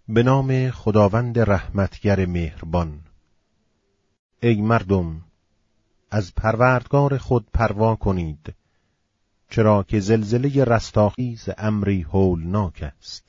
به نام خداوند رحمتگر مهربان. ای مردم، از پروردگار خود پروا کنید، چرا که زلزله رستاخیز امری هولناک است.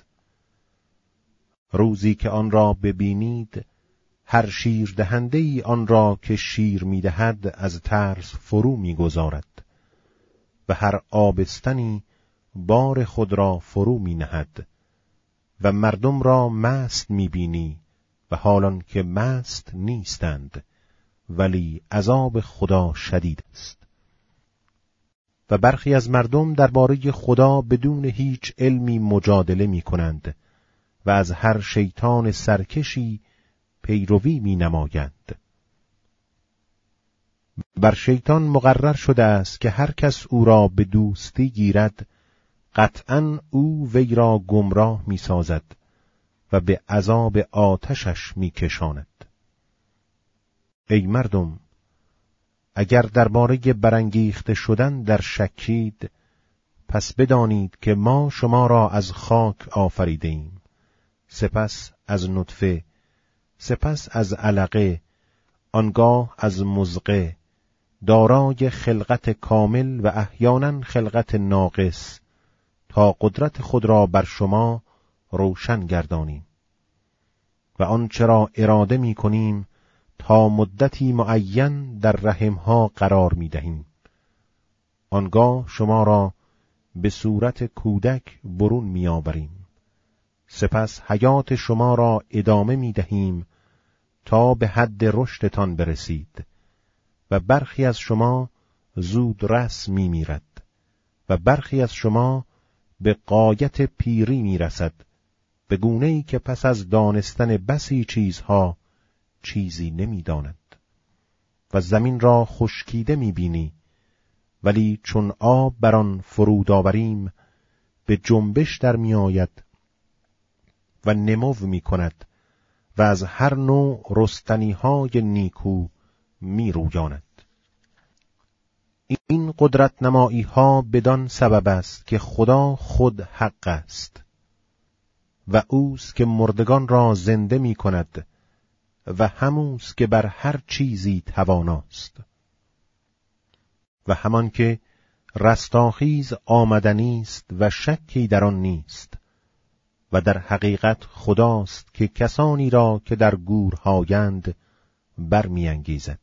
روزی که آن را ببینید، هر شیر دهنده ای آن را که شیر می‌دهد از ترس فرو می‌گذارد و هر آبستنی بار خود را فرو می‌نهد و مردم را مست می‌بینی و حالان که مست نیستند، ولی عذاب خدا شدید است. و برخی از مردم درباره خدا بدون هیچ علمی مجادله می‌کنند و از هر شیطان سرکشی پیروی می‌نمایند. بر شیطان مقرر شده است که هر کس او را به دوستی گیرد، قطعاً او وی را گمراه می‌سازد و به عذاب آتشش می‌کشاند. ای مردم، اگر درباره برانگیخته شدن در شکید، پس بدانید که ما شما را از خاک آفریده ایم، سپس از نطفه، سپس از علقه، آنگاه از مضغه، دارای خلقت کامل و احیانا خلقت ناقص، تا قدرت خود را بر شما روشن گردانیم. و آنچه را اراده می کنیم تا مدتی معین در رحمها قرار می دهیم. آنگاه شما را به صورت کودک برون می آوریم. سپس حیات شما را ادامه می دهیم تا به حد رشدتان برسید و برخی از شما زود رس می میرد و برخی از شما به غایت پیری می رسد، به گونه‌ای که پس از دانستن بسی چیزها چیزی نمی داند. و زمین را خشکیده می بینی، ولی چون آب بر آن فرود آوریم به جنبش در می آید و نمو می کند و از هر نوع رستنی‌های نیکو می رویاند. این قدرت نمایی ها بدان سبب است که خدا خود حق است و اوست که مردگان را زنده می کند و هموست که بر هر چیزی تواناست. و همان که رستاخیز آمدنی است و شکی در آن نیست و در حقیقت خداست که کسانی را که در گورهایند برمی‌انگیزد.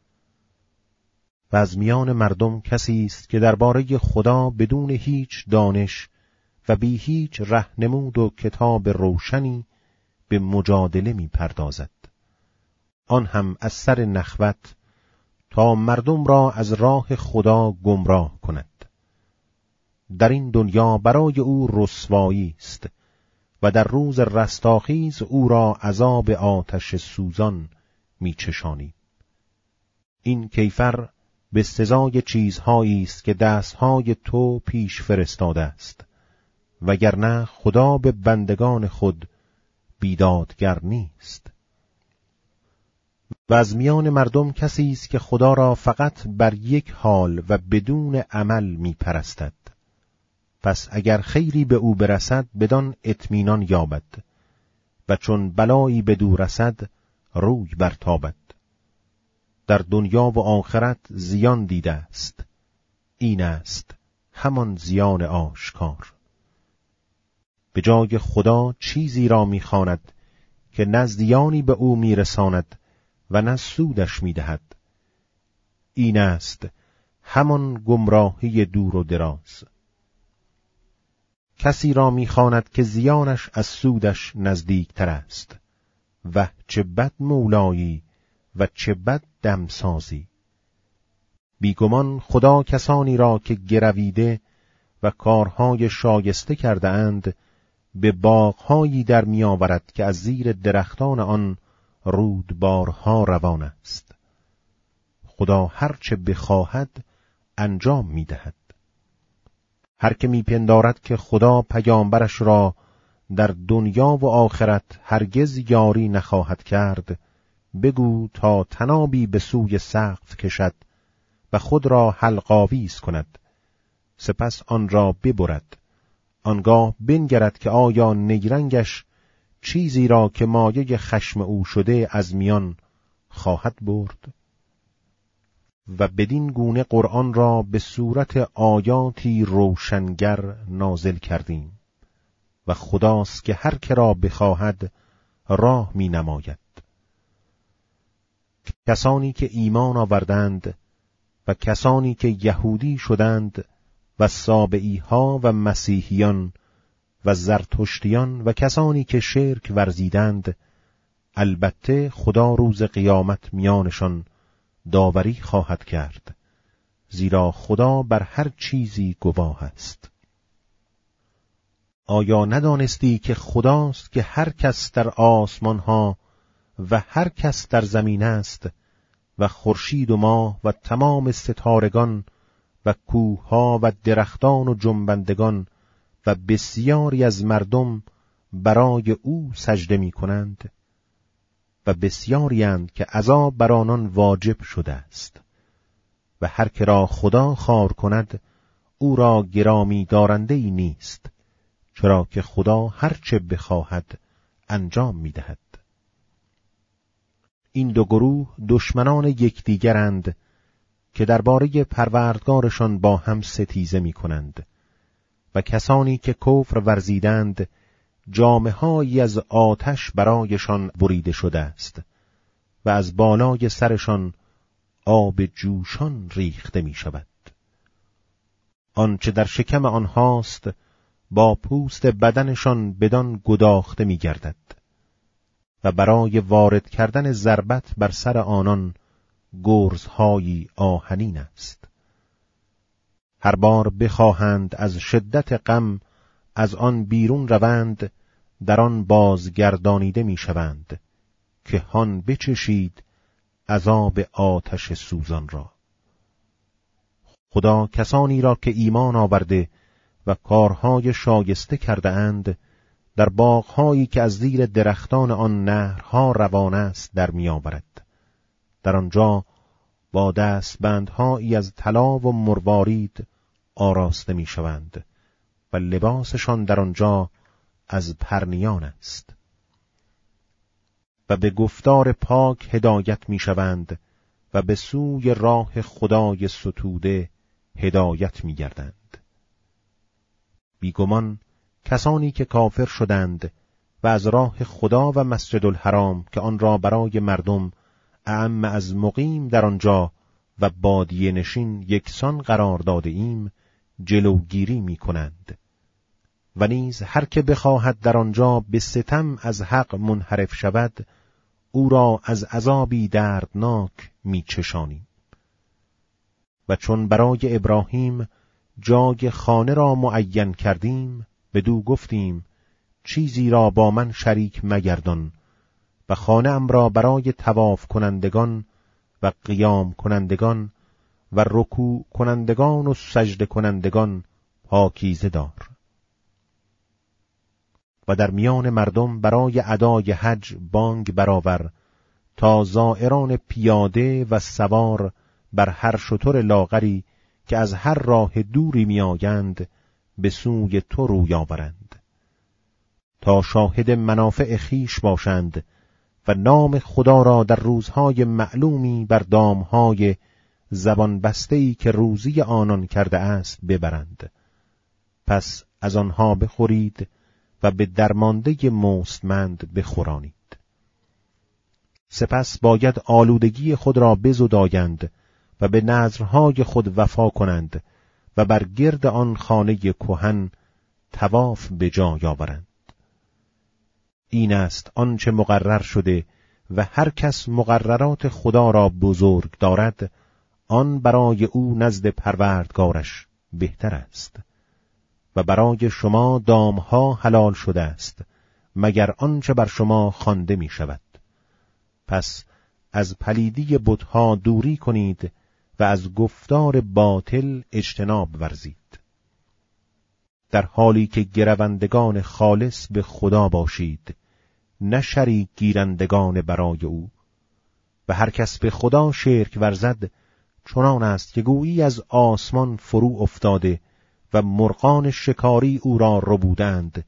و از میان مردم کسی است که درباره خدا بدون هیچ دانش و بی هیچ راهنمود و کتاب روشنی به مجادله می پردازد، آن هم از سر نخوت، تا مردم را از راه خدا گمراه کند. در این دنیا برای او رسوایی است و در روز رستاخیز او را عذاب آتش سوزان می چشانی. این کیفر به سزای چیزهایی است که دستهای تو پیش فرستاده است، وگرنه خدا به بندگان خود بیدادگر نیست. و از میان مردم کسی است که خدا را فقط بر یک حال و بدون عمل می پرستد. پس اگر خیری به او برسد بدان اطمینان یابد و چون بلایی بدو رسد روی برتابد. در دنیا و آخرت زیان دیده است، این است همان زیان آشکار. به جای خدا چیزی را می‌خواند که نه زیانی به او می‌رساند و نه سودش می‌دهد. این است همان گمراهی دور و دراز. کسی را می‌خواند که زیانش از سودش نزدیکتر است. و چه بد مولایی و چه بد دمسازی. بیگمان خدا کسانی را که گرویده و کارهای شایسته کرده اند به باغهایی در می آورد که از زیر درختان آن رودبارها روان است. خدا هر چه بخواهد انجام می دهد. هر که می پندارد که خدا پیامبرش را در دنیا و آخرت هرگز یاری نخواهد کرد، بگو تا تنابی به سوی سقف کشد و خود را حلق‌آویز کند، سپس آن را ببرد، آنگاه بنگرد که آیا نیرنگش چیزی را که مایه خشم او شده از میان خواهد برد؟ و بدین گونه قرآن را به صورت آیاتی روشنگر نازل کردیم و خداست که هر که را بخواهد راه می نماید. کسانی که ایمان آوردند و کسانی که یهودی شدند و سابعی ها و مسیحیان و زرتشتیان و کسانی که شرک ورزیدند، البته خدا روز قیامت میانشان داوری خواهد کرد، زیرا خدا بر هر چیزی گواه است. آیا ندانستی که خداست که هر کس در آسمان ها و هر کس در زمین است و خورشید و ماه و تمام ستارگان و کوه ها و درختان و جنبندگان و بسیاری از مردم برای او سجده می کنند و بسیاری اند که عذاب بر آنان واجب شده است و هر که را خدا خوار کند او را گرامی دارنده ای نیست، چرا که خدا هر چه بخواهد انجام می دهد. این دو گروه دشمنان یکدیگرند که درباره پروردگارشان با هم ستیزه می کنند و کسانی که کفر ورزیدند جامه‌هایی از آتش برایشان بریده شده است و از بالای سرشان آب جوشان ریخته می شود. آنچه در شکم آنهاست با پوست بدنشان بدان گداخته می گردد و برای وارد کردن ضربت بر سر آنان گرزهایی آهنین است. هر بار بخواهند از شدت غم از آن بیرون روند، در آن بازگردانیده می شوند که هان بچشید عذاب آتش سوزان را. خدا کسانی را که ایمان آورده و کارهای شایسته کرده اند در باغهایی که از زیر درختان آن نهرها روان است در می آورد. در آنجا با دستبندهایی از طلا و مروارید آراسته می شوند و لباسشان در آنجا از پرنیان است و به گفتار پاک هدایت می شوند و به سوی راه خدای ستوده هدایت می گردند. بیگمان کسانی که کافر شدند و از راه خدا و مسجد الحرام که آن را برای مردم اعم از مقیم در آنجا و بادیه نشین یکسان قرار داده ایم جلوگیری می کنند و نیز هر که بخواهد در آنجا به ستم از حق منحرف شود او را از عذابی دردناک می چشانیم. و چون برای ابراهیم جای خانه را معین کردیم بدو گفتیم چیزی را با من شریک مگردان و خانه ام را برای طواف کنندگان و قیام کنندگان و رکوع کنندگان و سجده کنندگان پاکیزه دار. و در میان مردم برای ادای حج بانگ برآور تا زائران پیاده و سوار بر هر شتر لاغری که از هر راه دوری می آیند به سوی تو روی آورند تا شاهد منافع خیش باشند و نام خدا را در روزهای معلومی بر دامهای زبان بسته‌ای که روزی آنان کرده است ببرند. پس از آنها بخورید و به درمانده مستمند بخورانید. سپس باید آلودگی خود را بزدایند و به نذرهای خود وفا کنند و بر گرد آن خانه کهن طواف به جای آورند. این است آنچه مقرر شده و هر کس مقررات خدا را بزرگ دارد آن برای او نزد پروردگارش بهتر است. و برای شما دامها حلال شده است مگر آنچه بر شما خوانده می شود. پس از پلیدی بتها دوری کنید و از گفتار باطل اجتناب ورزید، در حالی که گروندگان خالص به خدا باشید، نه شریک گیرندگان برای او. و هر کس به خدا شرک ورزد چنان است که گویی از آسمان فرو افتاده و مرغان شکاری او را ربودند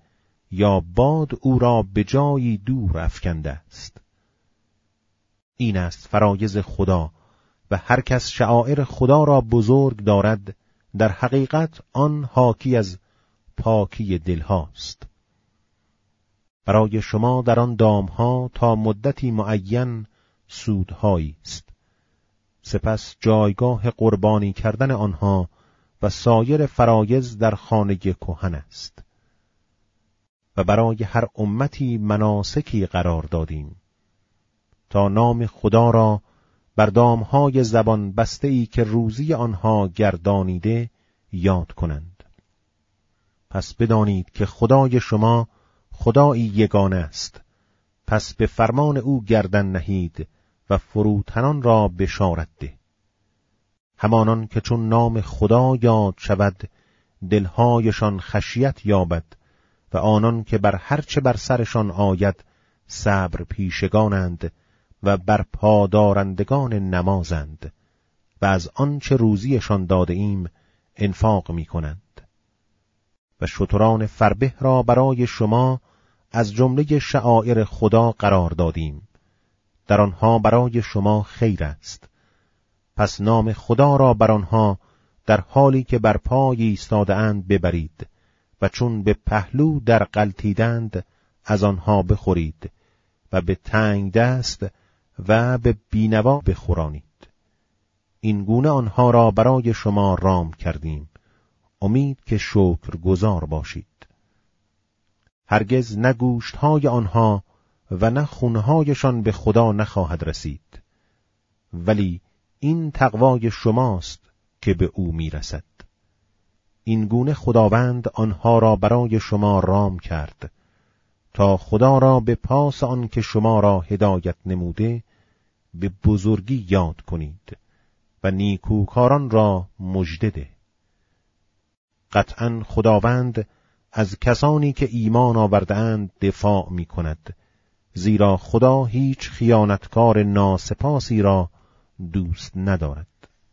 یا باد او را به جایی دور افکنده است. این است فرایض خدا و هر کس شعائر خدا را بزرگ دارد در حقیقت آن حاکی از پاکی دلهاست. برای شما در آن دامها تا مدتی معین سودهایی است. سپس جایگاه قربانی کردن آنها و سایر فرایض در خانه کهن است. و برای هر امتی مناسکی قرار دادیم تا نام خدا را بر دامهای زبان بسته‌ای که روزی آنها گردانیده یاد کنند. پس بدانید که خدای شما خدایی یگانه است. پس به فرمان او گردن نهید و فروتنان را بشارت ده. همانان که چون نام خدا یاد شود دلهایشان خشیت یابد و آنان که بر هرچه بر سرشان آید صبر پیشگانند و بر پادارندگان نمازند و از آنچه روزیشان داده ایم انفاق می کنند. و شتران فربه را برای شما از جمله شعائر خدا قرار دادیم. در آنها برای شما خیر است. پس نام خدا را بر آنها در حالی که بر پای ایستاده اند ببرید و چون به پهلو در غلتیدند از آنها بخورید و به تنگ دست و به بینوا بخورانید. این گونه آنها را برای شما رام کردیم. امید که شکرگزار باشید. هرگز نه گوشت‌های آنها و نه خونهایشان به خدا نخواهد رسید، ولی این تقوای شماست که به او میرسد. این گونه خداوند آنها را برای شما رام کرد تا خدا را به پاس آن که شما را هدایت نموده به بزرگی یاد کنید و نیکوکاران را مژده ده. قطعاً خداوند از کسانی که ایمان آورده‌اند دفاع می کند، زیرا خدا هیچ خیانتکار ناسپاسی را دوست ندارد.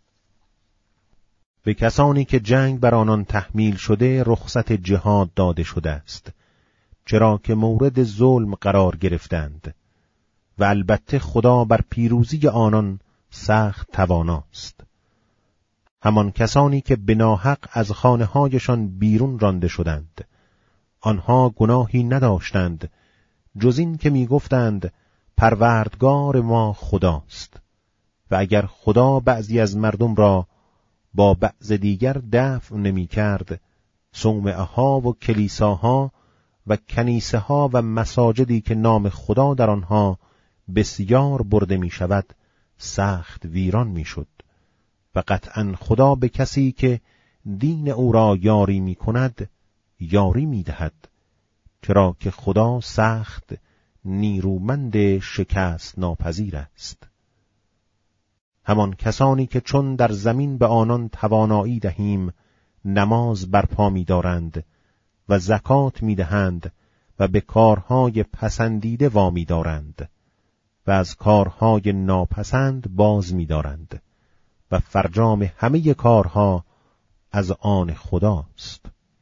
به کسانی که جنگ بر آنان تحمیل شده رخصت جهاد داده شده است، چرا که مورد ظلم قرار گرفتند و البته خدا بر پیروزی آنان سخت تواناست. همان کسانی که به ناحق از خانه‌هایشان بیرون رانده شدند، آنها گناهی نداشتند جز این که می‌گفتند پروردگار ما خداست. و اگر خدا بعضی از مردم را با بعض دیگر دفع نمی‌کرد، صومعه‌ها و کلیساها و کنیسه‌ها و مساجدی که نام خدا در آنها بسیار برده می‌شود سخت ویران می‌شد. و قطعاً خدا به کسی که دین او را یاری می‌کند یاری می‌دهد، چرا که خدا سخت نیرومند شکست ناپذیر است. همان کسانی که چون در زمین به آنان توانایی دهیم نماز برپا می‌دارند و زکات می‌دهند و به کارهای پسندیده وامی دارند و از کارهای ناپسند باز می‌دارند و فرجام همه کارها از آن خداست.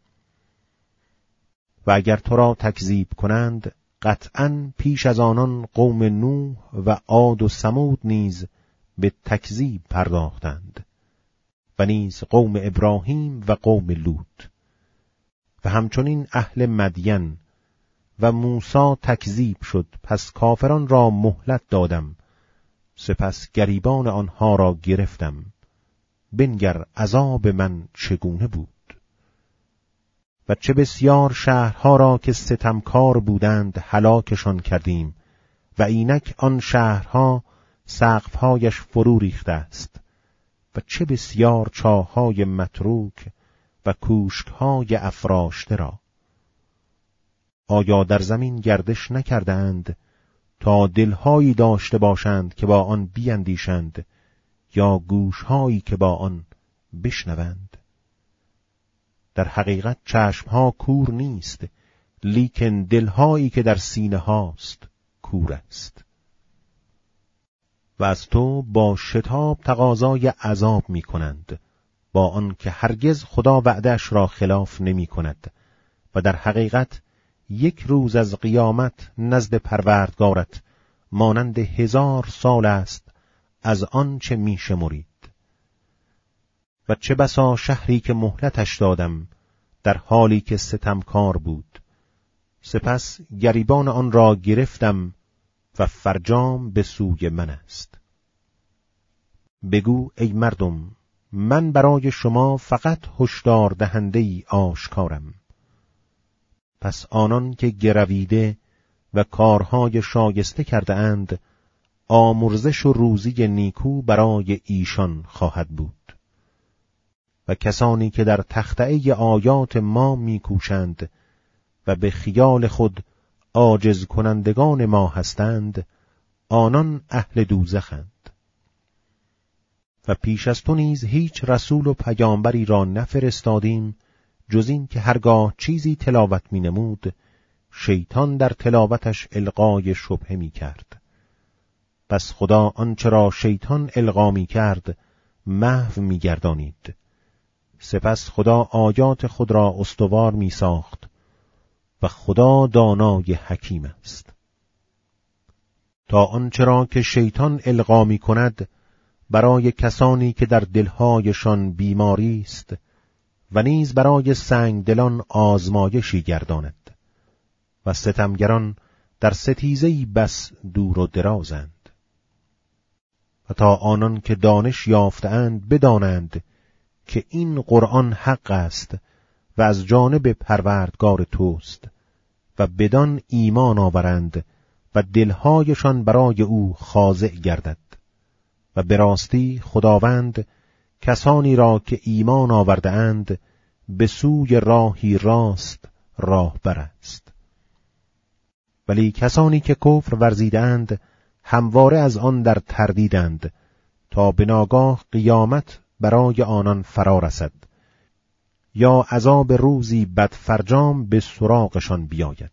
و اگر تو را تکذیب کنند قطعاً پیش از آنان قوم نوح و عاد و ثمود نیز به تکذیب پرداختند و نیز قوم ابراهیم و قوم لوط و همچنین اهل مدین. و موسی تکذیب شد، پس کافران را مهلت دادم، سپس گریبان آنها را گرفتم. بنگر عذاب من چگونه بود. و چه بسیار شهرها را که ستمکار بودند هلاکشان کردیم و اینک آن شهرها سقفهایش فرو ریخته است. و چه بسیار چاههای متروک و کوشکهای افراشته را. آیا در زمین گردش نکردند تا دلهایی داشته باشند که با آن بیندیشند یا گوشهایی که با آن بشنوند؟ در حقیقت چشمها کور نیست، لیکن دلهایی که در سینه هاست کور است. و از تو با شتاب تقاضای عذاب می کنند، با آن که هرگز خدا وعده‌اش را خلاف نمی کند و در حقیقت یک روز از قیامت نزد پروردگارت مانند 1000 سال است از آن چه می شمرید. و چه بسا شهری که مهلتش دادم در حالی که ستمکار بود، سپس گریبان آن را گرفتم و فرجام به سوی من است. بگو ای مردم، من برای شما فقط هشدار دهنده‌ای آشکارم. پس آنان که گرویده و کارهای شایسته کرده اند، آمرزش و روزی نیکو برای ایشان خواهد بود. و کسانی که در تخطئه آیات ما میکوشند و به خیال خود عاجز کنندگان ما هستند، آنان اهل دوزخند. و پیش از تو نیز هیچ رسول و پیامبری را نفرستادیم جز این که هرگاه چیزی تلاوت می نمود، شیطان در تلاوتش القای شبهه می کرد. پس خدا آنچه را شیطان القا می کرد محو می گردانید. سپس خدا آیات خود را استوار می ساخت و خدا دانای حکیم است. تا آنچه را که شیطان القا می کند برای کسانی که در دلهایشان بیماری است و نیز برای سنگدلان آزمایشی گرداند و ستمگران در ستیزه‌ای بس دور و درازند. و تا آنان که دانش یافتند بدانند که این قرآن حق است و از جانب پروردگار توست و بدان ایمان آورند و دلهایشان برای او خاضع گردد. و به راستی خداوند کسانی را که ایمان آورده اند به سوی راهی راست راهبر است. ولی کسانی که کفر ورزیدند همواره از آن در تردیدند تا به ناگاه قیامت برای آنان فرا رسد یا عذاب روزی بدفرجام به سراغشان بیاید.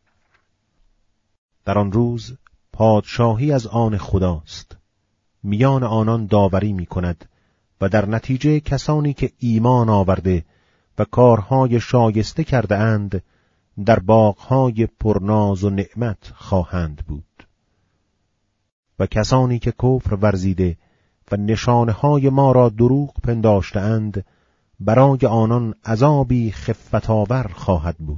در آن روز پادشاهی از آن خداست، میان آنان داوری می کند و در نتیجه کسانی که ایمان آورده و کارهای شایسته کرده اند در باغهای پرناز و نعمت خواهند بود. و کسانی که کفر ورزیده و نشانه‌های ما را دروغ پنداشته اند برای آنان عذابی خفت‌آور خواهد بود.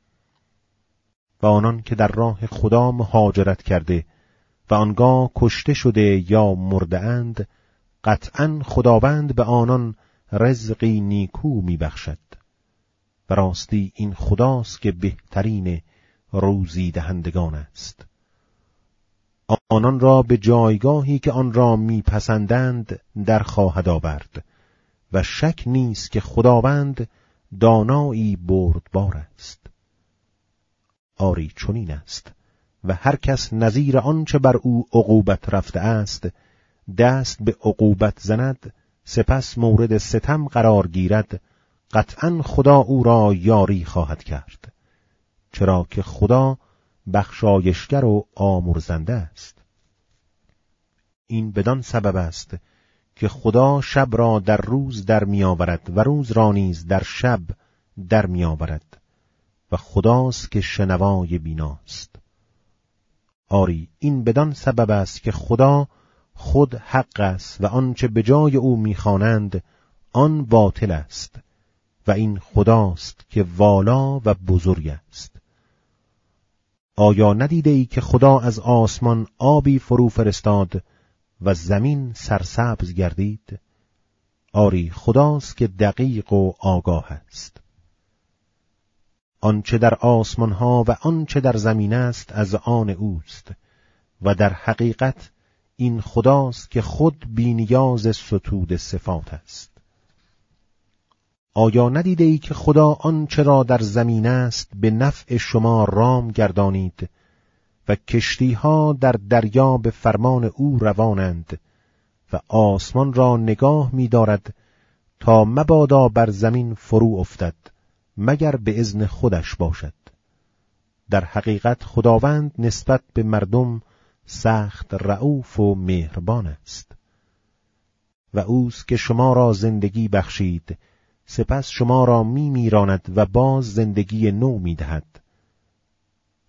و آنان که در راه خدا مهاجرت کرده و آنگاه کشته شده یا مرده اند، قطعاً خداوند به آنان رزقی نیکو میبخشد. و راستی این خداست که بهترین روزی دهندگان است. آنان را به جایگاهی که آن را میپسندند در خواهد آورد و شک نیست که خداوند دانایی بردبار است. آری چنین است و هر کس نظیر آنچه بر او عقوبت رفته است دست به عقوبت زند سپس مورد ستم قرار گیرد، قطعاً خدا او را یاری خواهد کرد، چرا که خدا بخشایشگر و آمرزنده است. این بدان سبب است که خدا شب را در روز در می آورد و روز را نیز در شب در می آورد و خداست که شنوای بیناست. آری این بدان سبب است که خدا خود حق است و آنچه به جای او می‌خوانند آن باطل است و این خداست که والا و بزرگ است. آیا ندیده ای که خدا از آسمان آبی فرو فرستاد و زمین سرسبز گردید؟ آری خداست که دقیق و آگاه است. آنچه در آسمان ها و آنچه در زمین است از آن اوست و در حقیقت این خداست که خود بی‌نیاز ستود صفات است. آیا ندیده ای که خدا آنچه را در زمین است به نفع شما رام گردانید و کشتی‌ها در دریا به فرمان او روانند و آسمان را نگاه می‌دارد تا مبادا بر زمین فرو افتد مگر به اذن خودش باشد. در حقیقت خداوند نسبت به مردم سخت رئوف و مهربان است. و اوست که شما را زندگی بخشید سپس شما را میراند و باز زندگی نو میدهد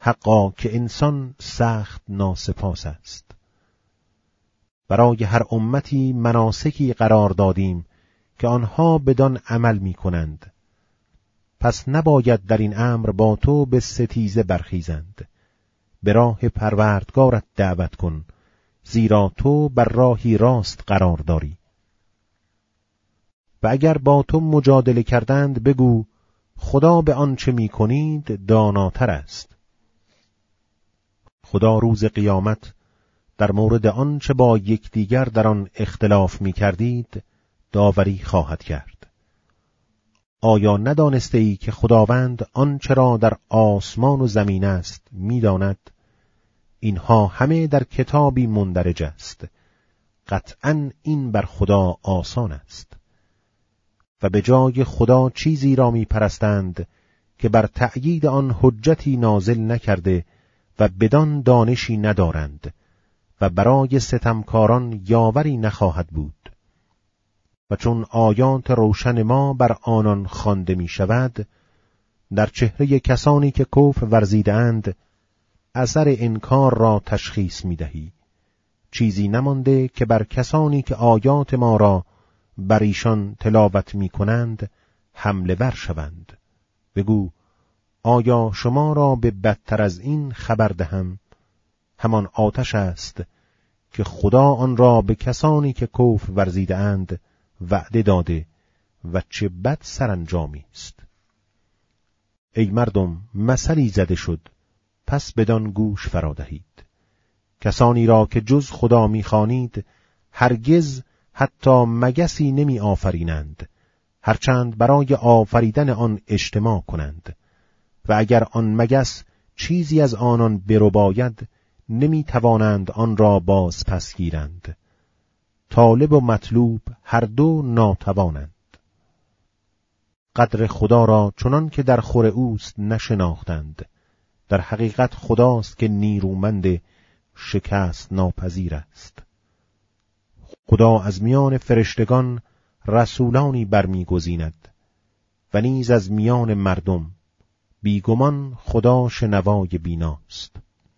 حقا که انسان سخت ناسپاس است. برای هر امتی مناسکی قرار دادیم که آنها بدان عمل می کنند. پس نباید در این امر با تو به ستیزه برخیزند. به راه پروردگارت دعوت کن، زیرا تو بر راهی راست قرار داری. و اگر با تو مجادله کردند بگو خدا به آنچه می کنید داناتر است. خدا روز قیامت در مورد آنچه با یکدیگر در آن اختلاف می کردید داوری خواهد کرد. آیا ندانسته ای که خداوند آنچه را در آسمان و زمین است می داند؟ اینها همه در کتابی مندرج است. قطعاً این بر خدا آسان است. و به جای خدا چیزی را می پرستند که بر تأیید آن حجتی نازل نکرده و بدان دانشی ندارند و برای ستمکاران یاوری نخواهد بود. و چون آیات روشن ما بر آنان خوانده می شود، در چهره کسانی که کفر ورزیدند اثر انکار را تشخیص می دهی. چیزی نمانده که بر کسانی که آیات ما را بر ایشان تلاوت می کنند حمله ور شوند. بگو آیا شما را به بدتر از این خبر دهم؟ همان آتش است که خدا آن را به کسانی که کفر ورزیده اند وعده داده و چه بد سرانجامی است. ای مردم، مثلی زده شد، پس بدان گوش فرا دهید. کسانی را که جز خدا می‌خوانید هرگز حتی مگسی نمی آفرینند، هرچند برای آفریدن آن اجتماع کنند. و اگر آن مگس چیزی از آنان برباید نمی توانند آن را باز پس گیرند. طالب و مطلوب هر دو ناتوانند. قدر خدا را چنان که در خور اوست نشناختند. در حقیقت خداست که نیرومند شکست ناپذیر است. خدا از میان فرشتگان رسولانی برمیگزیند و نیز از میان مردم. بیگمان خدا شنوای بیناست.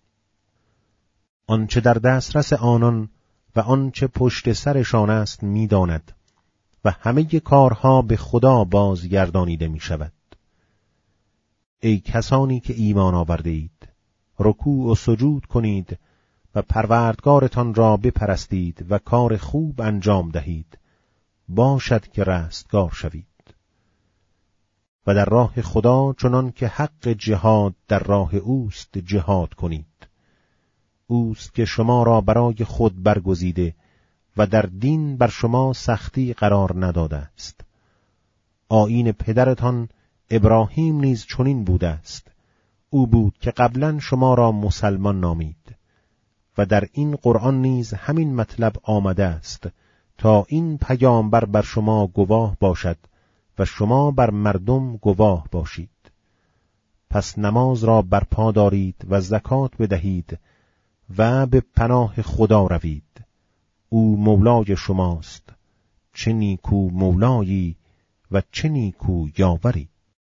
آنچه در دسترس آنان و آنچه پشت سرشان است می‌داند و همه کارها به خدا بازگردانیده می شود. ای کسانی که ایمان آورده اید، رکوع و سجود کنید و پروردگارتان را بپرستید و کار خوب انجام دهید، باشد که رستگار شوید. و در راه خدا چنان که حق جهاد در راه اوست جهاد کنید. اوست که شما را برای خود برگزیده و در دین بر شما سختی قرار نداده است. آیین پدرتان ابراهیم نیز چنین بوده است. او بود که قبلا شما را مسلمان نامید. و در این قرآن نیز همین مطلب آمده است تا این پیامبر بر شما گواه باشد و شما بر مردم گواه باشید. پس نماز را برپا دارید و زکات بدهید و به پناه خدا روید. او مولای شماست. چه نیکو مولایی و چه نیکو یاوری.